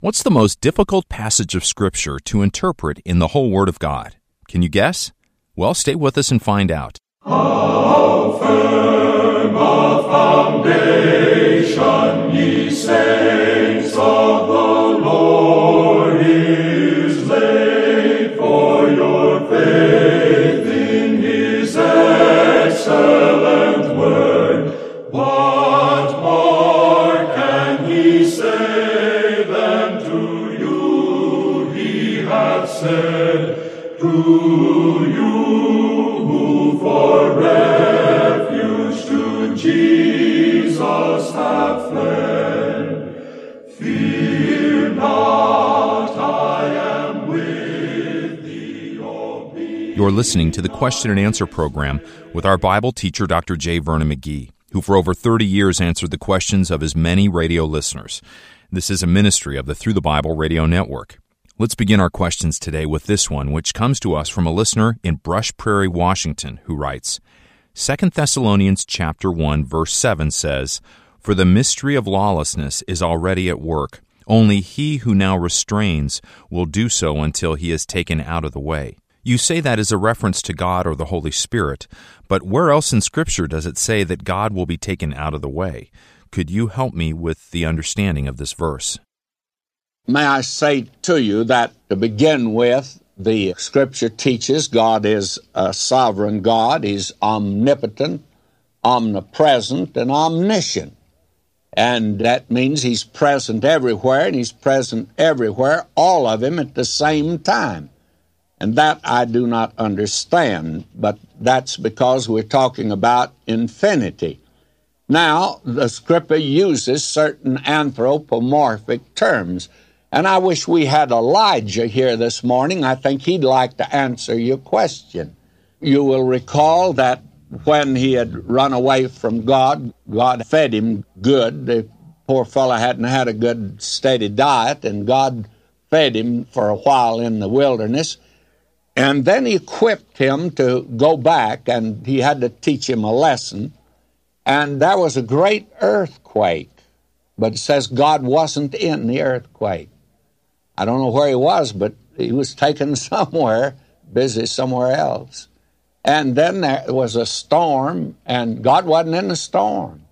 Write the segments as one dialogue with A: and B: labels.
A: What's the most difficult passage of Scripture to interpret in the whole Word of God? Can you guess? Well, stay with us and find out.
B: How firm a foundation, ye saints of the Lord, is laid for your faith in His excellent word. What more can He say than to you He hath said, to you who for refuge to Jesus have fled? Fear not, I am with thee, O be.
A: You're listening to the Question and Answer program with our Bible teacher, Dr. J. Vernon McGee, who for over 30 years answered the questions of his many radio listeners. This is a ministry of the Through the Bible radio network. Let's begin our questions today with this one, which comes to us from a listener in Brush Prairie, Washington, who writes, 2 Thessalonians chapter 1, verse 7 says, "For the mystery of lawlessness is already at work. Only he who now restrains will do so until he is taken out of the way." You say that is a reference to God or the Holy Spirit, but where else in Scripture does it say that God will be taken out of the way? Could you help me with the understanding of this verse?
C: May I say to you that, to begin with, the Scripture teaches God is a sovereign God. He's omnipotent, omnipresent, and omniscient. And that means He's present everywhere, and He's present everywhere, all of Him at the same time. And that I do not understand, but that's because we're talking about infinity. Now, the Scripture uses certain anthropomorphic terms. And I wish we had Elijah here this morning. I think he'd like to answer your question. You will recall that when he had run away from God, God fed him good. The poor fellow hadn't had a good, steady diet, and God fed him for a while in the wilderness. And then He equipped him to go back, and He had to teach him a lesson. And there was a great earthquake, but it says God wasn't in the earthquake. I don't know where he was, but he was taken somewhere, busy somewhere else. And then there was a storm, and God wasn't in the storm.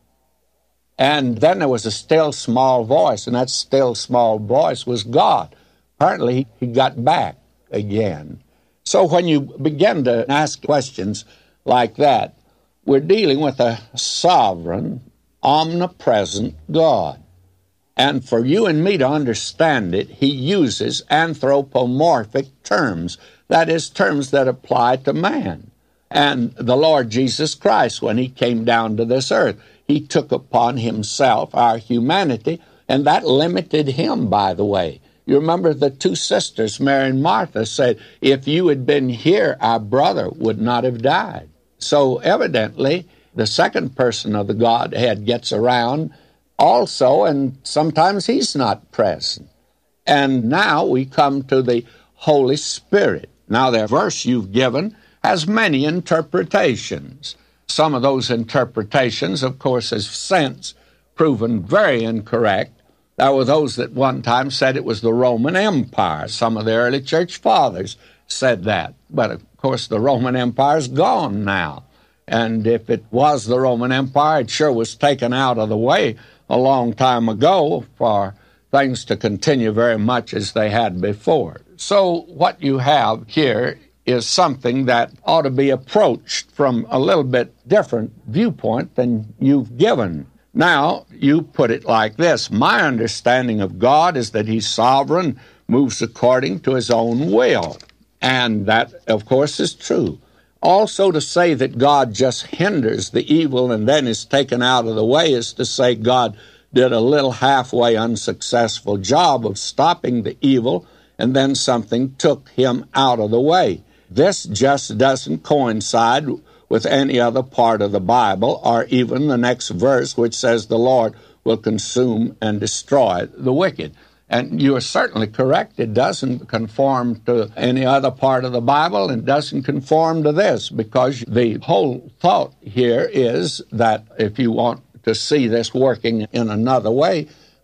C: And then there was a still small voice, and that still small voice was God. Apparently, he got back again. So when you begin to ask questions like that, we're dealing with a sovereign, omnipresent God. And for you and me to understand it, He uses anthropomorphic terms. That is, terms that apply to man. And the Lord Jesus Christ, when He came down to this earth, He took upon Himself our humanity, and that limited Him, by the way. You remember the two sisters, Mary and Martha, said, if you had been here, our brother would not have died. So evidently, the second person of the Godhead gets around also, and sometimes He's not present. And now we come to the Holy Spirit. Now, the verse you've given has many interpretations. Some of those interpretations, of course, have since proven very incorrect. There were those that one time said it was the Roman Empire. Some of the early church fathers said that. But, of course, the Roman Empire's gone now. And if it was the Roman Empire, it sure was taken out of the way a long time ago for things to continue very much as they had before. So what you have here is something that ought to be approached from a little bit different viewpoint than you've given. Now, you put it like this: my understanding of God is that He's sovereign, moves according to His own will. And that, of course, is true. Also, to say that God just hinders the evil and then is taken out of the way is to say God did a little halfway unsuccessful job of stopping the evil, and then something took Him out of the way. This just doesn't coincide with any other part of the Bible, or even the next verse, which says the Lord will consume and destroy the wicked. And you are certainly correct. It doesn't conform to any other part of the Bible, and doesn't conform to this, because the whole thought here is that if you want to see this working in another way,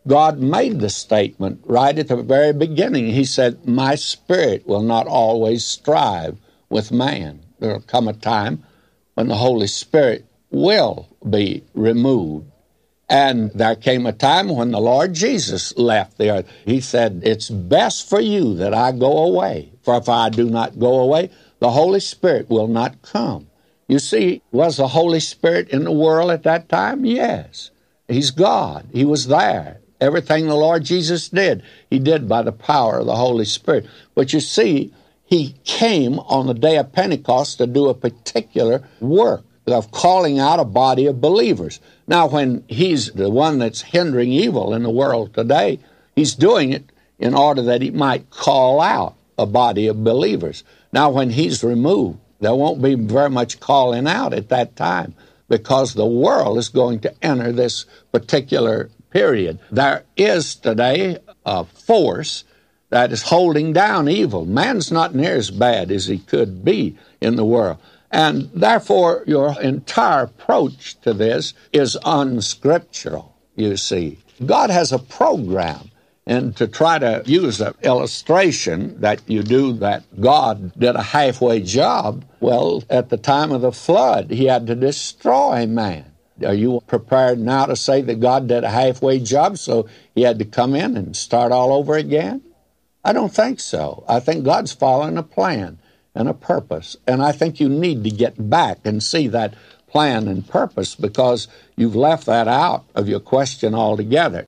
C: God made the statement right at the very beginning. He said, my spirit will not always strive with man. There will come a time when the Holy Spirit will be removed. And there came a time when the Lord Jesus left the earth. He said, it's best for you that I go away. For if I do not go away, the Holy Spirit will not come. You see, was the Holy Spirit in the world at that time? Yes. He's God. He was there. Everything the Lord Jesus did, he did by the power of the Holy Spirit. But you see, he came on the day of Pentecost to do a particular work of calling out a body of believers. Now, when he's the one that's hindering evil in the world today, he's doing it in order that he might call out a body of believers. Now, when he's removed, there won't be very much calling out at that time because the world is going to enter this particular period. There is today a force that is holding down evil. Man's not near as bad as he could be in the world. And therefore, your entire approach to this is unscriptural, you see. God has a program. And to try to use an illustration that you do that God did a halfway job, well, at the time of the flood, he had to destroy man. Are you prepared now to say that God did a halfway job, so he had to come in and start all over again? I don't think so. I think God's following a plan and a purpose. And I think you need to get back and see that plan and purpose because you've left that out of your question altogether.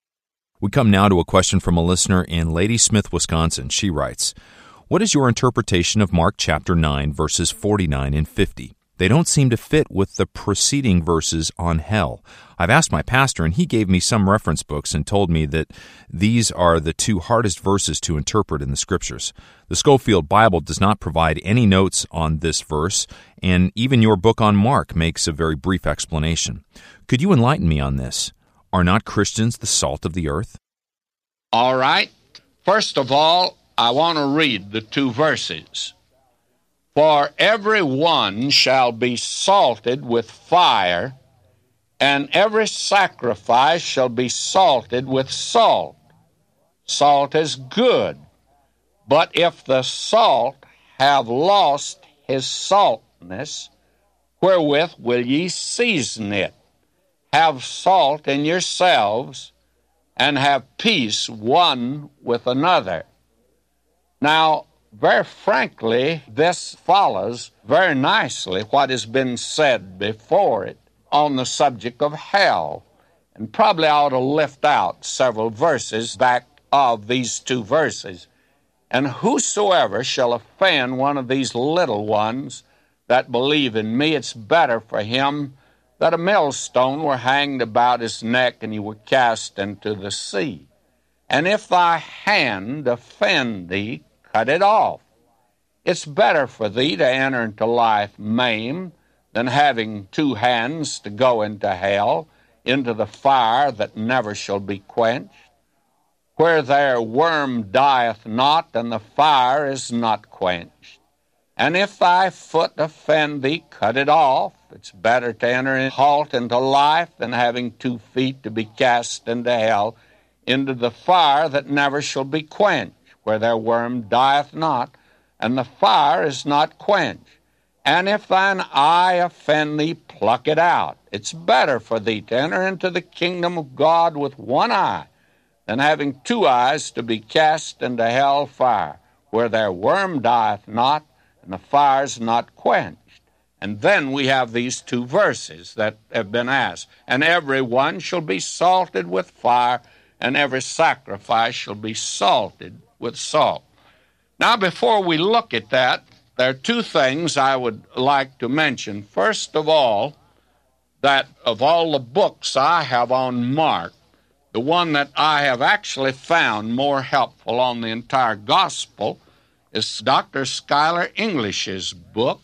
A: We come now to a question from a listener in Ladysmith, Wisconsin. She writes, what is your interpretation of Mark chapter 9, verses 49 and 50? They don't seem to fit with the preceding verses on hell. I've asked my pastor, and he gave me some reference books and told me that these are the two hardest verses to interpret in the Scriptures. The Scofield Bible does not provide any notes on this verse, and even your book on Mark makes a very brief explanation. Could you enlighten me on this? Are not Christians the salt of the earth?
C: All right. First of all, I want to read the two verses. For every one shall be salted with fire, and every sacrifice shall be salted with salt. Salt is good, but if the salt have lost his saltness, wherewith will ye season it? Have salt in yourselves, and have peace one with another. Now, very frankly, this follows very nicely what has been said before it on the subject of hell. And probably I ought to lift out several verses back of these two verses. And whosoever shall offend one of these little ones that believe in me, it's better for him that a millstone were hanged about his neck and he were cast into the sea. And if thy hand offend thee, cut it off. It's better for thee to enter into life maimed than having two hands to go into hell, into the fire that never shall be quenched, where their worm dieth not, and the fire is not quenched. And if thy foot offend thee, cut it off. It's better to enter in halt into life than having 2 feet to be cast into hell, into the fire that never shall be quenched, where their worm dieth not, and the fire is not quenched. And if thine eye offend thee, pluck it out. It's better for thee to enter into the kingdom of God with one eye than having 2 eyes to be cast into hell fire, where their worm dieth not, and the fire is not quenched. And then we have these 2 verses that have been asked. And every one shall be salted with fire, and every sacrifice shall be salted with salt. Now, before we look at that, there are 2 things I would like to mention. First of all, that of all the books I have on Mark, the one that I have actually found more helpful on the entire gospel is Dr. Schuyler English's book,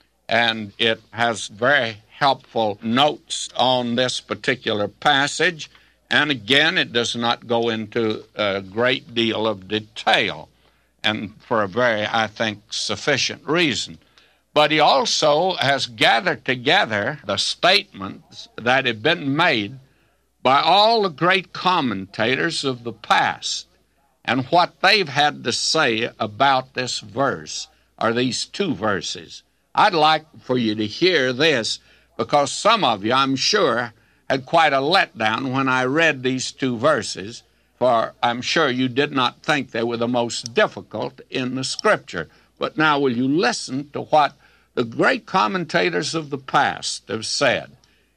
C: and it has very helpful notes on this particular passage. And again, it does not go into a great deal of detail, and for a very, I think, sufficient reason. But he also has gathered together the statements that have been made by all the great commentators of the past and what they've had to say about this verse, or these two verses. I'd like for you to hear this, because some of you, I'm sure, had quite a letdown when I read these two verses, for I'm sure you did not think they were the most difficult in the Scripture. But now will you listen to what the great commentators of the past have said.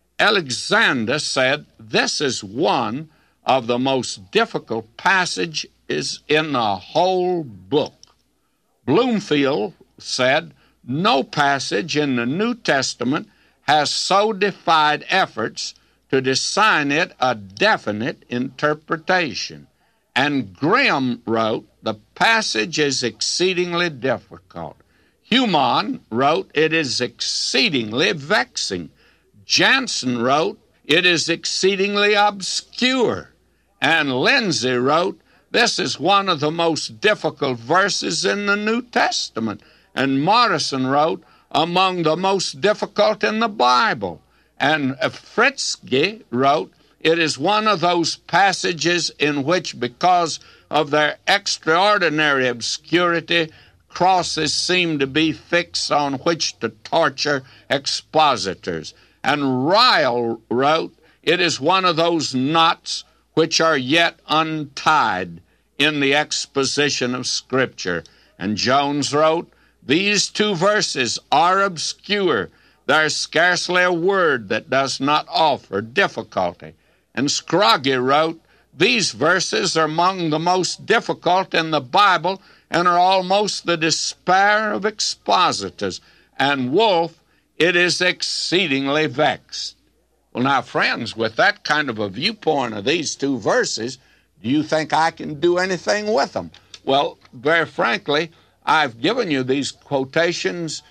C: Alexander said, this is one of the most difficult passages in the whole book. Bloomfield said, no passage in the New Testament has so defied efforts to assign it a definite interpretation. And Grimm wrote, the passage is exceedingly difficult. Humann wrote, it is exceedingly vexing. Jansen wrote, it is exceedingly obscure. And Lindsay wrote, this is one of the most difficult verses in the New Testament. And Morrison wrote, among the most difficult in the Bible. And Fritzsche wrote, it is one of those passages in which, because of their extraordinary obscurity, crosses seem to be fixed on which to torture expositors. And Ryle wrote, it is one of those knots which are yet untied in the exposition of Scripture. And Jones wrote, these two verses are obscure. There's scarcely a word that does not offer difficulty. And Scroggie wrote, these verses are among the most difficult in the Bible and are almost the despair of expositors. And Wolfe, it is exceedingly vexed. Well, now, friends, with that kind of a viewpoint of these two verses, do you think I can do anything with them? Well, very frankly, I've given you these quotations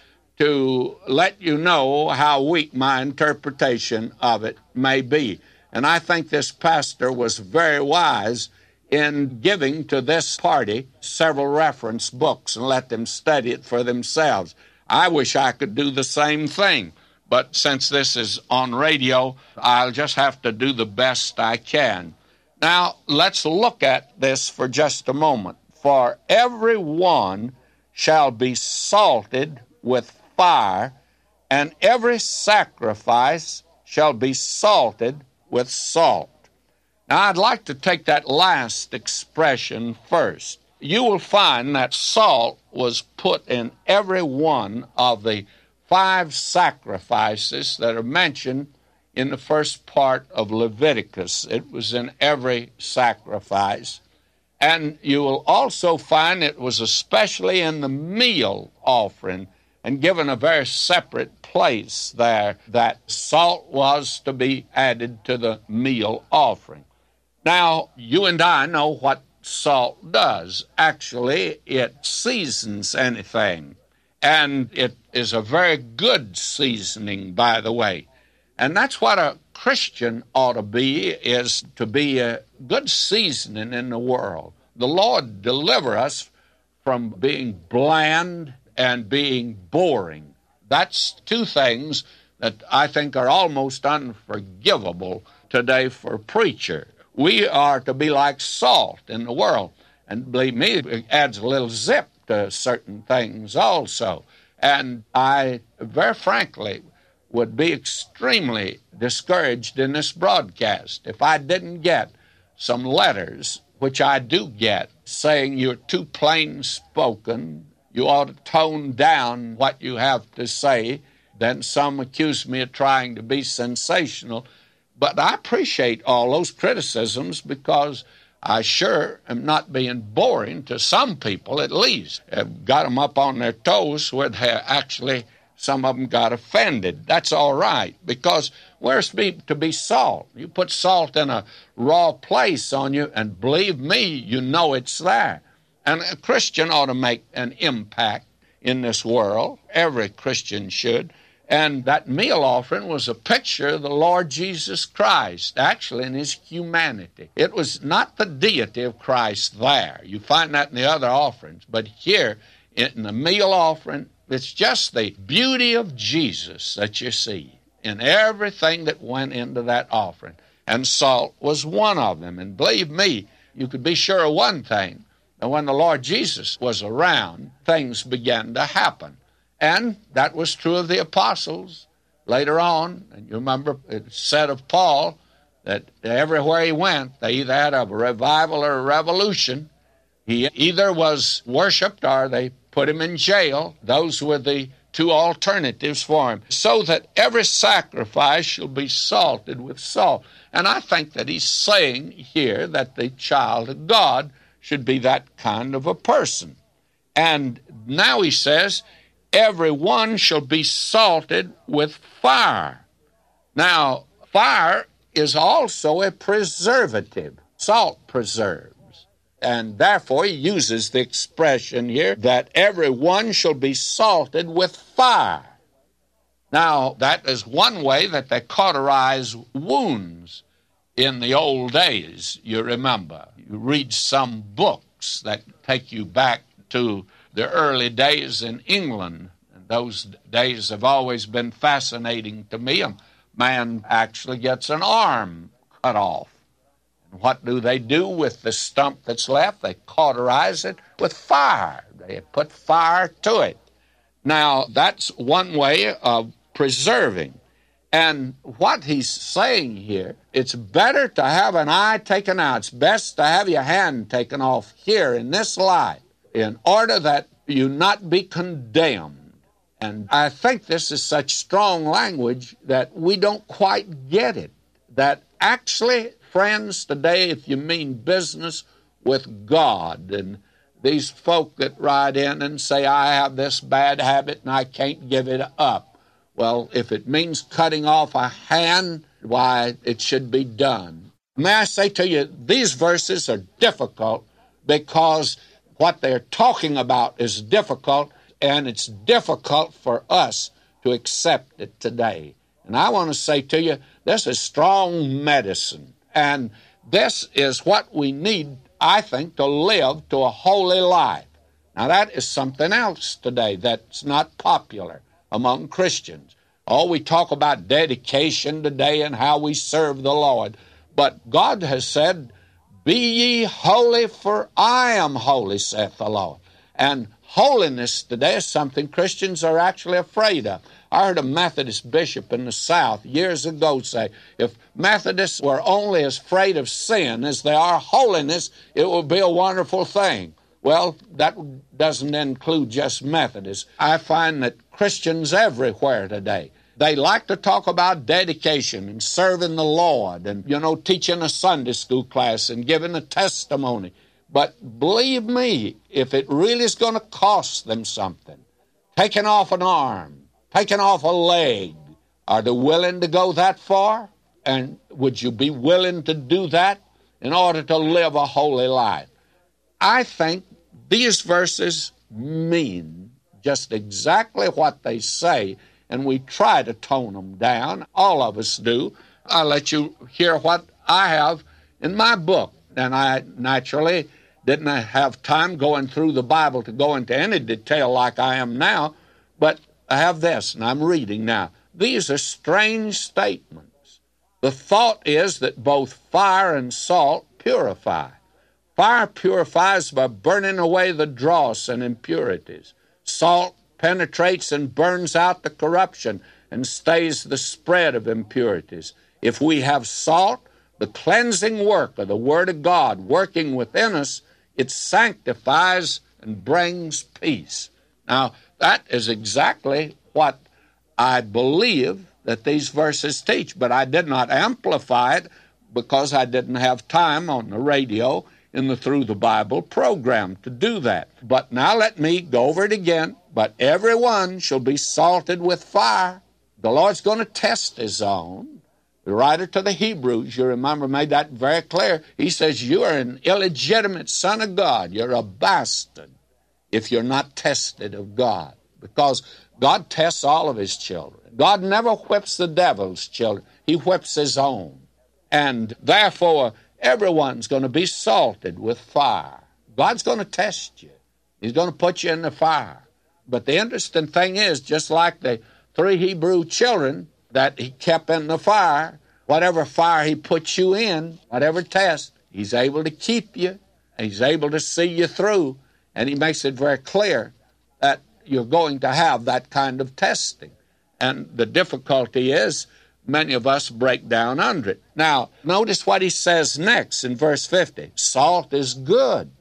C: to let you know how weak my interpretation of it may be. And I think this pastor was very wise in giving to this party several reference books and let them study it for themselves. I wish I could do the same thing, but since this is on radio, I'll just have to do the best I can. Now, let's look at this for just a moment. For every one shall be salted with fire, and every sacrifice shall be salted with salt. Now, I'd like to take that last expression first. You will find that salt was put in every one of the 5 sacrifices that are mentioned in the first part of Leviticus. It was in every sacrifice. And you will also find it was especially in the meal offering and given a very separate place there that salt was to be added to the meal offering. Now, you and I know what salt does. Actually, it seasons anything. And it is a very good seasoning, by the way. And that's what a Christian ought to be, is to be a good seasoning in the world. The Lord deliver us from being bland and being boring. That's 2 things that I think are almost unforgivable today for a preacher. We are to be like salt in the world. And believe me, it adds a little zip to certain things also. And I, very frankly, would be extremely discouraged in this broadcast if I didn't get some letters, which I do get, saying you're too plain-spoken, you ought to tone down what you have to say. Then some accuse me of trying to be sensational. But I appreciate all those criticisms, because I sure am not being boring to some people, at least. I've got them up on their toes where they actually, some of them got offended. That's all right, because we're to be salt. You put salt in a raw place on you, and believe me, you know it's there. And a Christian ought to make an impact in this world. Every Christian should. And that meal offering was a picture of the Lord Jesus Christ, actually in his humanity. It was not the deity of Christ there. You find that in the other offerings. But here, in the meal offering, it's just the beauty of Jesus that you see in everything that went into that offering. and salt was one of them. And believe me, you could be sure of one thing, that when the Lord Jesus was around, things began to happen. And that was true of the apostles later on. And you remember it said of Paul that everywhere he went, they either had a revival or a revolution. He either was worshipped or they put him in jail. Those were the two alternatives for him. So that every sacrifice shall be salted with salt. And I think that he's saying here that the child of God should be that kind of a person. And now he says, every one shall be salted with fire. Now, fire is also a preservative. Salt preserves. And therefore he uses the expression here that every one shall be salted with fire. Now, that is one way that they cauterize wounds in the old days, you remember. You read some books that take you back to the early days in England. And those days have always been fascinating to me. A man actually gets an arm cut off. And what do they do with the stump that's left? They cauterize it with fire. They put fire to it. Now, that's one way of preserving. And what he's saying here, it's better to have an eye taken out. It's best to have your hand taken off here in this life in order that you not be condemned. And I think this is such strong language that we don't quite get it. That actually, friends, today, if you mean business with God, and these folk that write in and say, I have this bad habit and I can't give it up. Well, if it means cutting off a hand, why, it should be done. May I say to you, these verses are difficult because what they're talking about is difficult, and it's difficult for us to accept it today. And I want to say to you, this is strong medicine, and this is what we need, I think, to live to a holy life. Now, that is something else today that's not popular among Christians. Oh, we talk about dedication today and how we serve the Lord. But God has said, be ye holy, for I am holy, saith the Lord. And holiness today is something Christians are actually afraid of. I heard a Methodist bishop in the South years ago say, if Methodists were only as afraid of sin as they are holiness, it would be a wonderful thing. Well, that doesn't include just Methodists. I find that Christians everywhere today, they like to talk about dedication and serving the Lord and, teaching a Sunday school class and giving a testimony. But believe me, if it really is going to cost them something, taking off an arm, taking off a leg, are they willing to go that far? And would you be willing to do that in order to live a holy life? I think these verses mean just exactly what they say, and we try to tone them down. All of us do. I'll let you hear what I have in my book. And I naturally didn't have time going through the Bible to go into any detail like I am now, but I have this, and I'm reading now. These are strange statements. The thought is that both fire and salt purify. Fire purifies by burning away the dross and impurities. Salt penetrates and burns out the corruption and stays the spread of impurities. If we have salt, the cleansing work of the Word of God working within us, it sanctifies and brings peace. Now, that is exactly what I believe that these verses teach, but I did not amplify it because I didn't have time on the radio in the Through the Bible program to do that. But now let me go over it again. But everyone shall be salted with fire. The Lord's going to test his own. The writer to the Hebrews, you remember, made that very clear. He says, you are an illegitimate son of God. You're a bastard if you're not tested of God. Because God tests all of his children. God never whips the devil's children. He whips his own. And therefore, everyone's going to be salted with fire. God's going to test you. He's going to put you in the fire. But the interesting thing is, just like the 3 Hebrew children that he kept in the fire, whatever fire he puts you in, whatever test, he's able to keep you, and he's able to see you through, and he makes it very clear that you're going to have that kind of testing. And the difficulty is many of us break down under it. Now, notice what he says next in verse 50. Salt is good,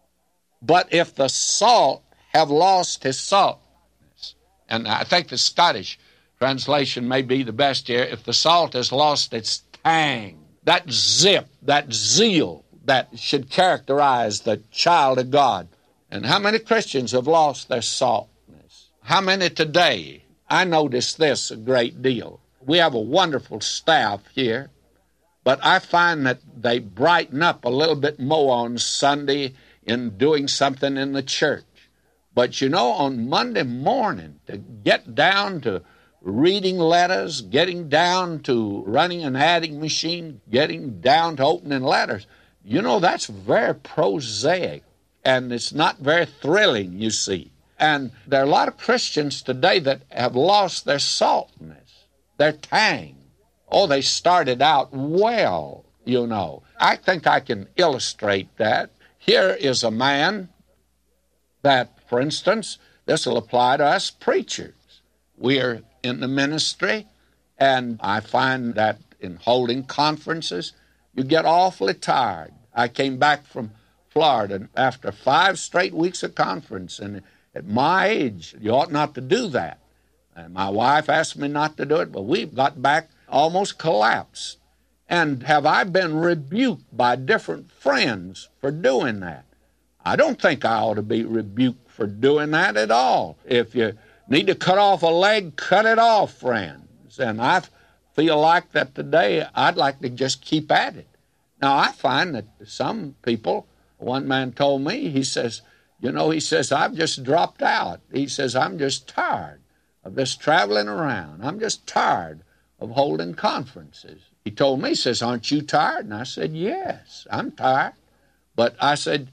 C: but if the salt have lost his saltness, and I think the Scottish translation may be the best here, if the salt has lost its tang, that zip, that zeal that should characterize the child of God. And how many Christians have lost their saltness? How many today? I notice this a great deal. We have a wonderful staff here, but I find that they brighten up a little bit more on Sunday in doing something in the church. But you know, on Monday morning, to get down to reading letters, getting down to running an adding machine, getting down to opening letters, you know, that's very prosaic, and it's not very thrilling, you see. And there are a lot of Christians today that have lost their saltness, their tang. Oh, they started out well, you know. I think I can illustrate that. Here is a man that, for instance, this will apply to us preachers. We are in the ministry, and I find that in holding conferences, you get awfully tired. I came back from Florida after 5 straight weeks of conference, and at my age, you ought not to do that. And my wife asked me not to do it, but we got back almost collapsed. And have I been rebuked by different friends for doing that? I don't think I ought to be rebuked for doing that at all. If you need to cut off a leg, cut it off, friends. And I feel like that today I'd like to just keep at it. Now, I find that some people, one man told me, he says, I've just dropped out. He says, I'm just tired of this traveling around. I'm just tired of holding conferences. He told me, he says, aren't you tired? And I said, yes, I'm tired. But I said,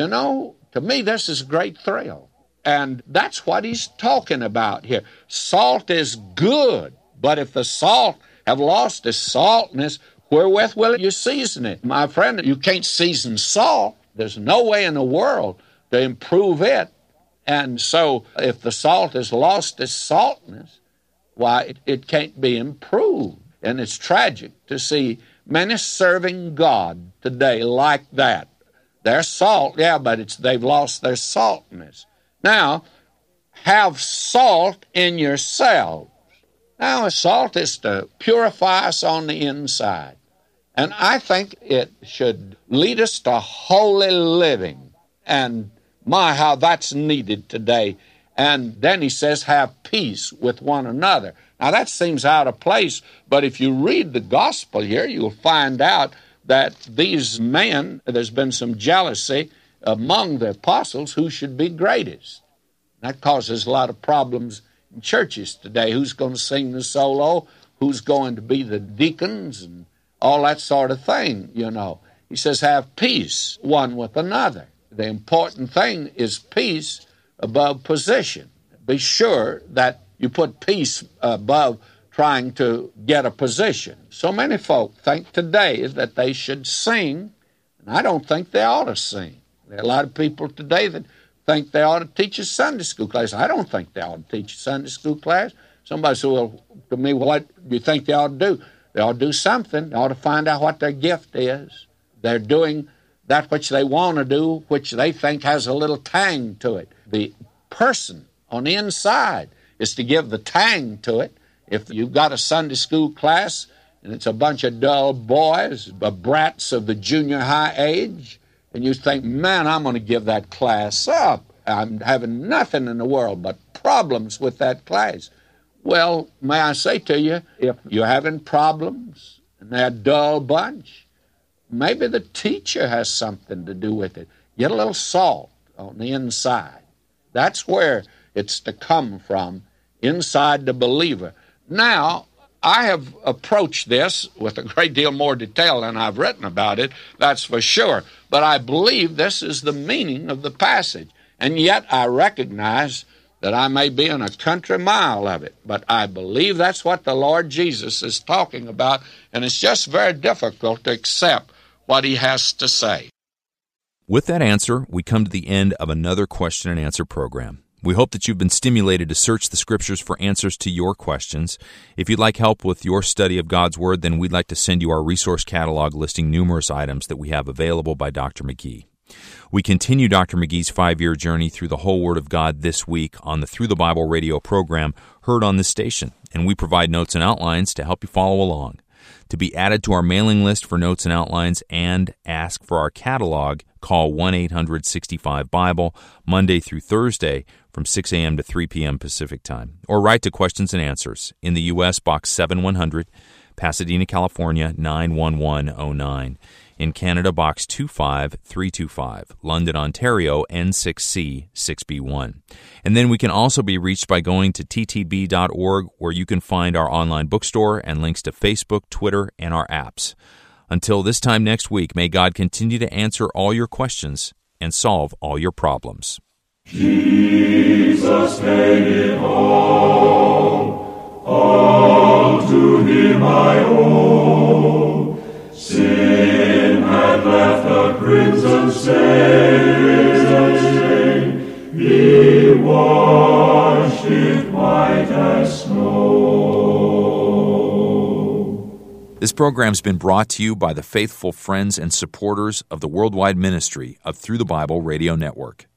C: to me, this is a great thrill. And that's what he's talking about here. Salt is good, but if the salt have lost its saltness, wherewith will you season it? My friend, you can't season salt. There's no way in the world to improve it. And so if the salt has lost its saltness, why, it can't be improved. And it's tragic to see many serving God today like that. They're salt, yeah, but they've lost their saltness. Now, have salt in yourselves. Now, salt is to purify us on the inside. And I think it should lead us to holy living. And my, how that's needed today. And then he says, have peace with one another. Now, that seems out of place, but if you read the gospel here, you'll find out that these men, there's been some jealousy among the apostles who should be greatest. That causes a lot of problems in churches today. Who's going to sing the solo? Who's going to be the deacons? And all that sort of thing, He says, have peace one with another. The important thing is peace above position. Be sure that you put peace above trying to get a position. So many folk think today that they should sing, and I don't think they ought to sing. There are a lot of people today that think they ought to teach a Sunday school class. I don't think they ought to teach a Sunday school class. Somebody said, well, to me, what do you think they ought to do? They ought to do something. They ought to find out what their gift is. They're doing that which they want to do, which they think has a little tang to it. The person on the inside is to give the tang to it. If you've got a Sunday school class and it's a bunch of dull boys, brats of the junior high age, and you think, man, I'm going to give that class up. I'm having nothing in the world but problems with that class. Well, may I say to you, if you're having problems and they're a dull bunch, maybe the teacher has something to do with it. Get a little salt on the inside. That's where it's to come from, inside the believer. Now, I have approached this with a great deal more detail than I've written about it, that's for sure. But I believe this is the meaning of the passage. And yet I recognize that I may be in a country mile of it. But I believe that's what the Lord Jesus is talking about, and it's just very difficult to accept what he has to say.
A: With that answer, we come to the end of another question and answer program. We hope that you've been stimulated to search the Scriptures for answers to your questions. If you'd like help with your study of God's Word, then we'd like to send you our resource catalog listing numerous items that we have available by Dr. McGee. We continue Dr. McGee's 5-year journey through the whole Word of God this week on the Through the Bible radio program heard on this station, and we provide notes and outlines to help you follow along. To be added to our mailing list for notes and outlines and ask for our catalog, call 1-800-65-BIBLE Monday through Thursday from 6 a.m. to 3 p.m. Pacific Time, or write to Questions and Answers in the U.S. Box 7100, Pasadena, California 91109. In Canada, Box 25325, London, Ontario, N6C 6B1. And then we can also be reached by going to ttb.org, where you can find our online bookstore and links to Facebook, Twitter, and our apps. Until this time next week, may God continue to answer all your questions and solve all your problems.
B: Jesus paid it all to him I owe. Sin had left a crimson stain, he washed it white as snow.
A: This program's been brought to you by the faithful friends and supporters of the worldwide ministry of Through the Bible Radio Network.